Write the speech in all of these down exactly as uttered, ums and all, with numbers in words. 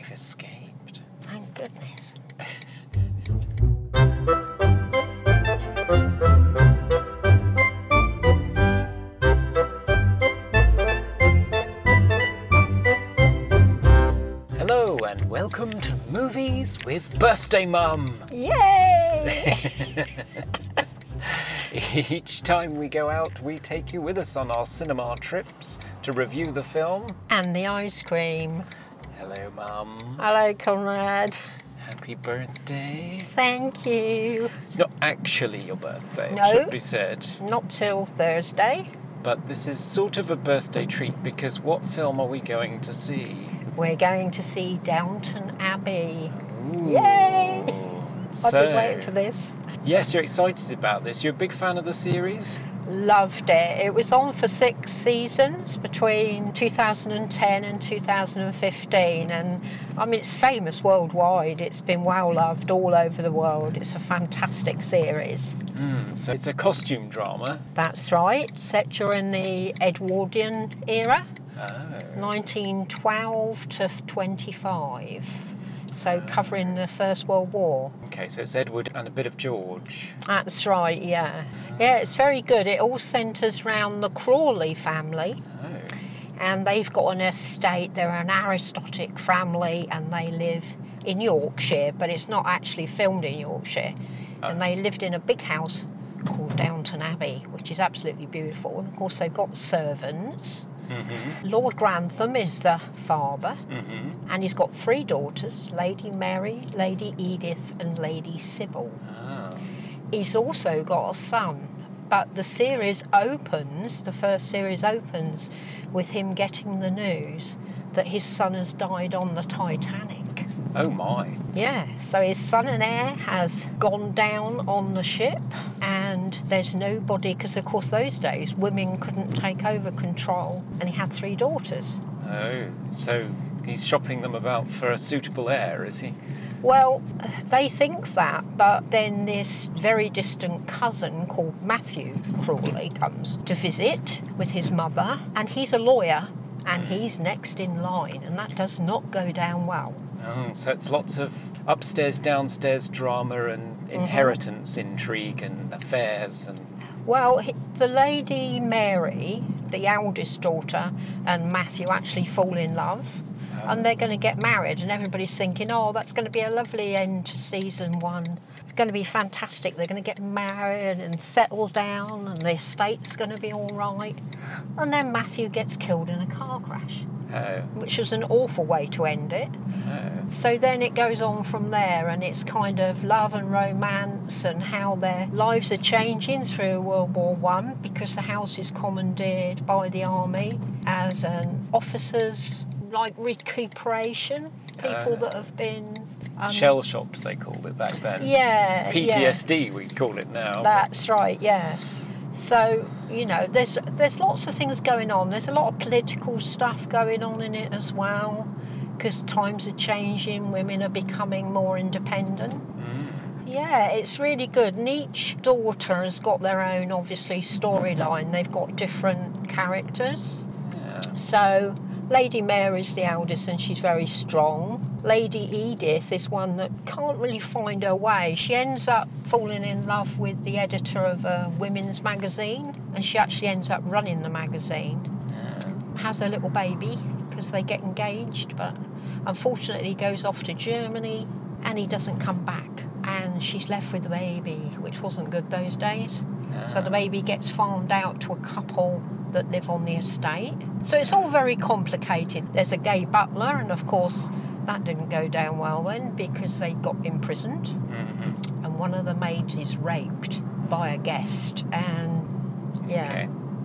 We've escaped. Thank goodness. Hello and welcome to Movies with Birthday Mum. Yay! Each time we go out, we take you with us on our cinema trips to review the film. And the ice cream. Hello, Mum. Hello, Conrad. Happy birthday. Thank you. It's not actually your birthday, No. it should be said. Not till Thursday. But this is sort of a birthday treat because what film are we going to see? We're going to see Downton Abbey. Ooh. Yay! So, I've been waiting for this. Yes, you're excited about this. You're a big fan of the series? Loved it. It was on for six seasons between two thousand ten and two thousand fifteen, and I mean it's famous worldwide. It's been well loved all over the world. It's a fantastic series. Mm, so it's a costume drama. That's right, set during the Edwardian era, Oh. nineteen twelve to twenty-five. So covering the First World War. Okay, so it's Edward and a bit of George. That's right, yeah. Yeah, it's very good. It all centres around the Crawley family. Oh. And they've got an estate. They're an aristocratic family and they live in Yorkshire, but it's not actually filmed in Yorkshire. Oh. And they lived in a big house called Downton Abbey, which is absolutely beautiful. And of course they've got servants. Mm-hmm. Lord Grantham is the father, Mm-hmm. and he's got three daughters, Lady Mary, Lady Edith and Lady Sybil. Oh. He's also got a son, but the series opens, the first series opens with him getting the news that his son has died on the Titanic. Oh my. Yeah, so his son and heir has gone down on the ship and there's nobody, because of course those days women couldn't take over control, and he had three daughters. Oh, so he's shopping them about for a suitable heir, is he? Well, they think that, but then this very distant cousin called Matthew Crawley comes to visit with his mother, and he's a lawyer and he's next in line, and that does not go down well. Oh, so it's lots of upstairs, downstairs drama and inheritance intrigue and affairs and... Well, he- the Lady Mary, the eldest daughter, and Matthew actually fall in love, Oh. and they're going to get married, and everybody's thinking, oh, that's going to be a lovely end to season one. It's going to be fantastic. They're going to get married and settle down, and the estate's going to be all right. And then Matthew gets killed in a car crash, Oh. which was an awful way to end it. Oh. So then it goes on from there, and it's kind of love and romance and how their lives are changing through World War One, because the house is commandeered by the army as an officers, like recuperation, people Uh. that have been... Um, Shell-shocked, they called it back then. Yeah, P T S D, yeah. we'd call it now. That's right, yeah. So, you know, there's there's lots of things going on. There's a lot of political stuff going on in it as well, because times are changing, women are becoming more independent. Mm. Yeah, it's really good. And each daughter has got their own, obviously, storyline. They've got different characters. Yeah. So, Lady Mary's the eldest and she's very strong. Lady Edith is one that can't really find her way. She ends up falling in love with the editor of a women's magazine, and she actually ends up running the magazine. Yeah. Has a little baby because they get engaged, but unfortunately goes off to Germany and he doesn't come back, and she's left with the baby, which wasn't good those days. So the baby gets farmed out to a couple that live on the estate. So it's all very complicated. There's a gay butler, and of course that didn't go down well then because they got imprisoned. Mm-hmm. And one of the maids is raped by a guest, and yeah. Okay.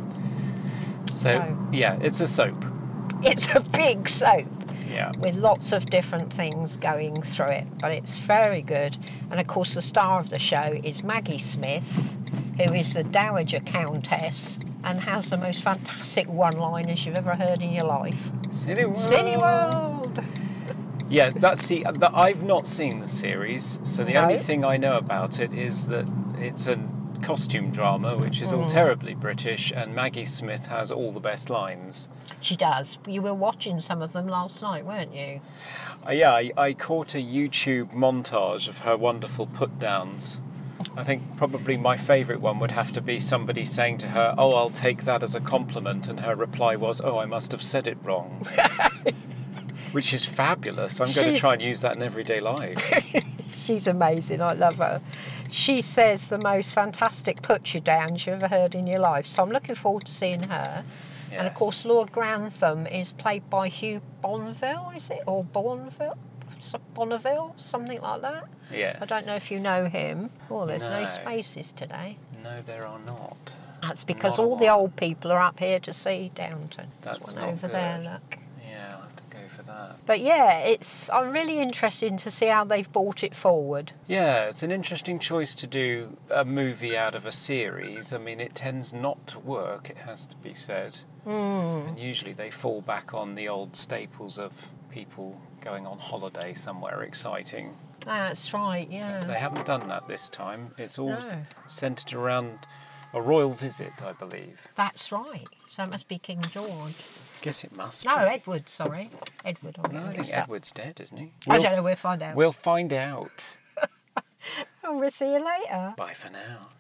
So, So- yeah, it's a soap. It's a big soap Yeah. with lots of different things going through it, but it's very good. And of course the star of the show is Maggie Smith, who is the Dowager Countess and has the most fantastic one-liners you've ever heard in your life. Cineworld. Cineworld! Yes, that's see. That I've not seen the series, so the No. only thing I know about it is that it's an costume drama, which is all terribly British, and Maggie Smith has all the best lines. She does. You were watching some of them last night, weren't you? Uh, yeah, I, I caught a YouTube montage of her wonderful put-downs. I think probably my favourite one would have to be somebody saying to her, "Oh, I'll take that as a compliment," and her reply was, "Oh, I must have said it wrong." Which is fabulous. I'm going to She's- try and use that in everyday life. She's amazing. I love her. She says the most fantastic put-you-downs you ever heard in your life. So I'm looking forward to seeing her. And of Yes. course, Lord Grantham is played by Hugh Bonneville, is it? Or Bonneville? Bonneville? Something like that? Yes. I don't know if you know him. Oh, there's no, No. spaces today. No, there are not. That's because Not a all the lot. old people are up here to see Downton. There's That's one not over good. there, look. Yeah, I'll have to go for that. But yeah, it's. I'm really interested to see how they've brought it forward. Yeah, it's an interesting choice to do a movie out of a series. I mean, it tends not to work, it has to be said. Mm. And usually they fall back on the old staples of people going on holiday somewhere exciting. That's right. Yeah. They haven't done that this time. It's all No. centred around a royal visit, I believe. That's right. So it must be King George. Guess it must No, be. Edward. Sorry, Edward. I'm No, I getting think mixed up. Edward's dead, isn't he? I don't know. We'll find out. We'll find out. And we'll see you later. Bye for now.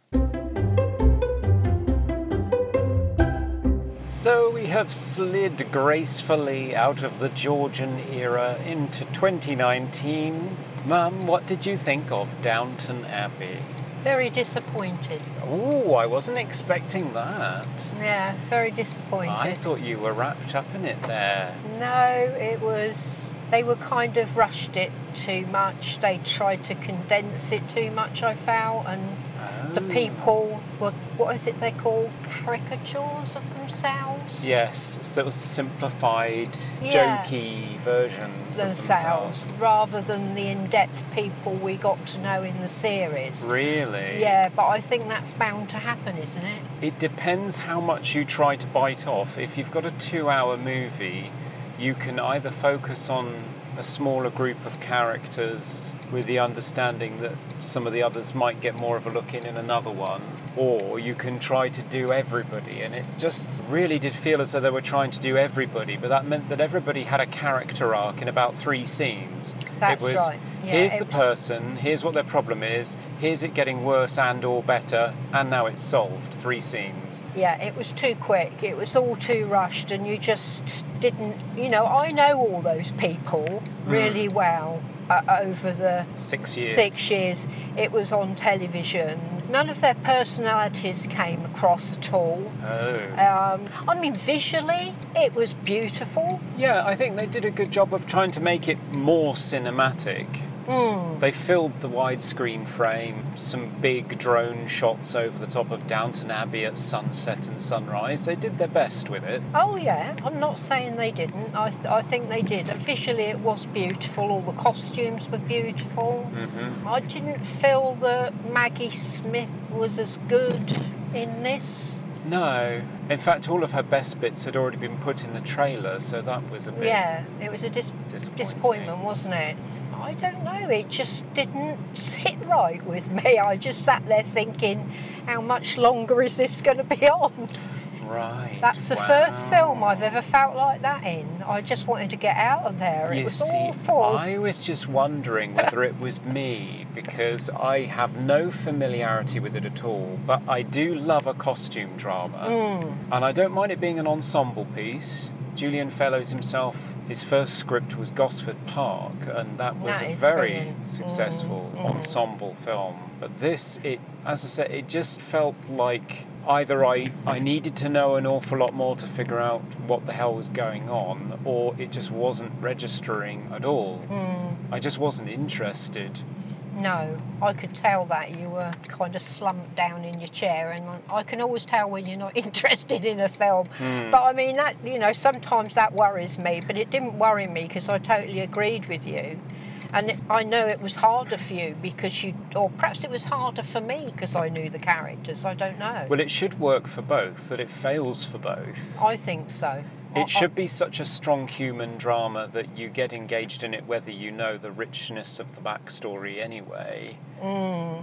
So we have slid gracefully out of the Georgian era into twenty nineteen. Mum, what did you think of Downton Abbey? Very disappointed. Oh, I wasn't expecting that. Yeah, very disappointed. I thought you were wrapped up in it there. No, it was. They were kind of rushed it too much. They tried to condense it too much, I felt, and the Oh. people were, what is it they call, caricatures of themselves? Yes, sort of simplified, Yeah. jokey versions of Themselves, themselves. rather than the in-depth people we got to know in the series. Really? Yeah, but I think that's bound to happen, isn't it? It depends how much you try to bite off. If you've got a two-hour movie, you can either focus on a smaller group of characters with the understanding that some of the others might get more of a look in in another one, or you can try to do everybody, and it just really did feel as though they were trying to do everybody, but that meant that everybody had a character arc in about three scenes. That's it was, right. Yeah, here's it the was- person, here's what their problem is, here's it getting worse and or better, and now it's solved. Three scenes. Yeah, it was too quick. It was all too rushed, and you just didn't. You know, I know all those people really well uh, over the Six years. six years it was on television. None of their personalities came across at all. Oh. Um, I mean, visually, it was beautiful. Yeah, I think they did a good job of trying to make it more cinematic. Mm. They filled the widescreen frame, some big drone shots over the top of Downton Abbey at sunset and sunrise. They did their best with it. Oh yeah, I'm not saying they didn't. I, th- I think they did. Visually, it was beautiful. All the costumes were beautiful. Mm-hmm. I didn't feel that Maggie Smith was as good in this. No. In fact, all of her best bits had already been put in the trailer, so that was a bit Yeah, it was a dis- disappointing. disappointment, wasn't it? I don't know, it just didn't sit right with me. I just sat there thinking, how much longer is this going to be on? Right. That's the wow. first film I've ever felt like that in. I just wanted to get out of there. It You was see, awful. I was just wondering whether it was me, because I have no familiarity with it at all, but I do love a costume drama, Mm. and I don't mind it being an ensemble piece. Julian Fellows himself, his first script was Gosford Park, and that was That a is very brilliant. successful Mm, mm. ensemble film. But this, it, as I said, it just felt like either I, I needed to know an awful lot more to figure out what the hell was going on, or it just wasn't registering at all. Mm. I just wasn't interested. No, I could tell that you were kind of slumped down in your chair, and I can always tell when you're not interested in a film. Mm. But I mean, that, you know, sometimes that worries me, but it didn't worry me because I totally agreed with you. And it, I know it was harder for you because you, or perhaps it was harder for me because I knew the characters. I don't know. Well, it should work for both, that it fails for both. I think so. I- It should be such a strong human drama that you get engaged in it whether you know the richness of the backstory anyway. I- mm.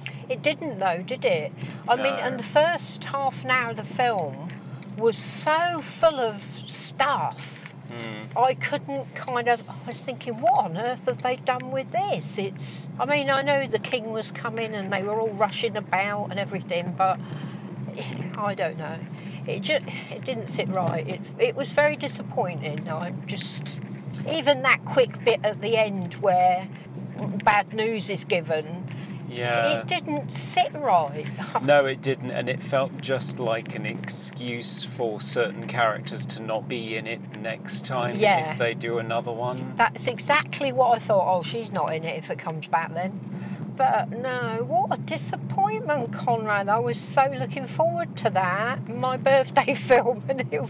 It didn't though, did it? I No. mean, and the first half an hour of the film was so full of stuff. Mm. I couldn't kind of. I was thinking, what on earth have they done with this? It's. I mean, I know the king was coming and they were all rushing about and everything, but I don't know. It just. It didn't sit right. It. It was very disappointing. I'm just. Even that quick bit at the end where bad news is given. Yeah. It didn't sit right. No, it didn't, and it felt just like an excuse for certain characters to not be in it next time Yeah. if they do another one. That's exactly what I thought. Oh, she's not in it if it comes back then. But no, what a disappointment, Conrad. I was so looking forward to that. My birthday film, and it,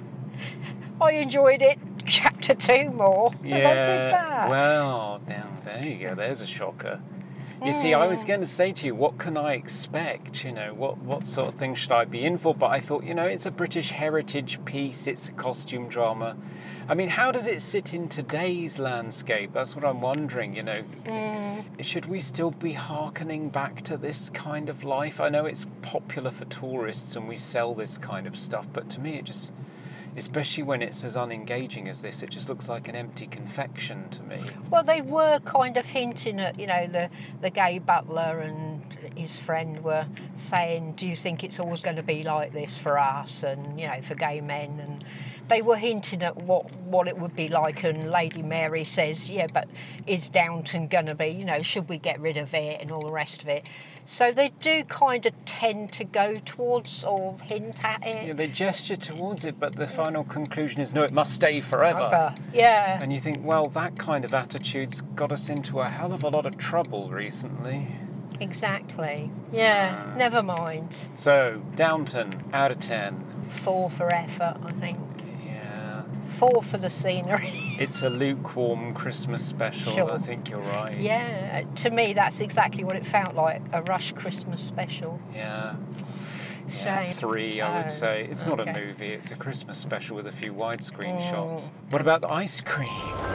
I enjoyed it. Chapter two more than Yeah. I did that. Well, now there you go. There's a shocker. You see, I was going to say to you, what can I expect? You know, what, what sort of thing should I be in for? But I thought, you know, it's a British heritage piece. It's a costume drama. I mean, how does it sit in today's landscape? That's what I'm wondering, you know. Mm. Should we still be hearkening back to this kind of life? I know it's popular for tourists and we sell this kind of stuff, but to me it just... Especially when it's as unengaging as this, it just looks like an empty confection to me. Well, they were kind of hinting at, you know, the, the gay butler and his friend were saying, do you think it's always going to be like this for us and, you know, for gay men? And they were hinting at what, what it would be like, and Lady Mary says, yeah, but is Downton going to be, you know, should we get rid of it and all the rest of it? So they do kind of tend to go towards or hint at it. Yeah, they gesture towards it, but the final conclusion is, no, it must stay forever. Forever. Yeah. And you think, well, that kind of attitude's got us into a hell of a lot of trouble recently. Exactly. Yeah, Uh. never mind. So, Downton, out of ten. Four for effort, I think. Yeah. Four for the scenery. It's a lukewarm Christmas special, Sure. I think you're right. Yeah, to me that's exactly what it felt like, a Rush Christmas special. Yeah. Yeah, Shame. three, I would Oh, say. It's not a okay. movie, it's a Christmas special with a few widescreen Mm. shots. What about the ice cream?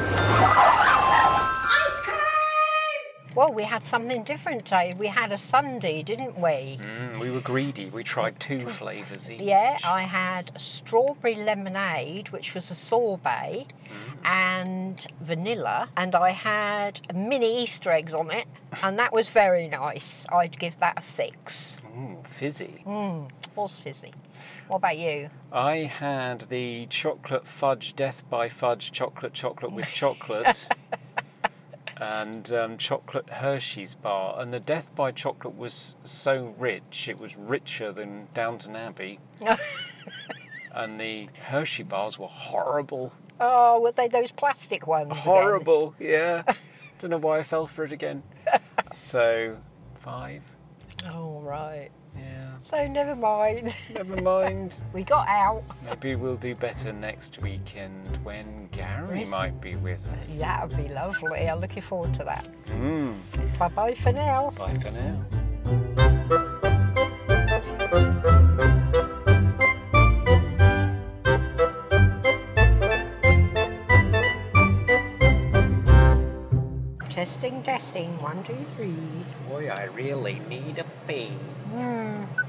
Ice cream! Well, we had something different today. We had a sundae, didn't we? Mm, we were greedy. We tried two flavours each. Yeah, I had strawberry lemonade, which was a sorbet, Mm. and vanilla, and I had mini Easter eggs on it, and that was very nice. I'd give that a six. Ooh, fizzy. Mm, was fizzy. What about you? I had the chocolate fudge death by fudge chocolate chocolate with chocolate and um, chocolate Hershey's bar. And the death by chocolate was so rich, it was richer than Downton Abbey. And the Hershey bars were horrible. Oh, were they those plastic ones? again? Horrible, yeah. Don't know why I fell for it again. So, five. Oh, right. Yeah. So never mind. Never mind. We got out. Maybe we'll do better next weekend when Gary Yes. might be with us. That would be lovely. I'm looking forward to that. Mm. Bye-bye for now. Bye for now. Testing, testing. One, two, three. Boy, I really need a pee. Hmm.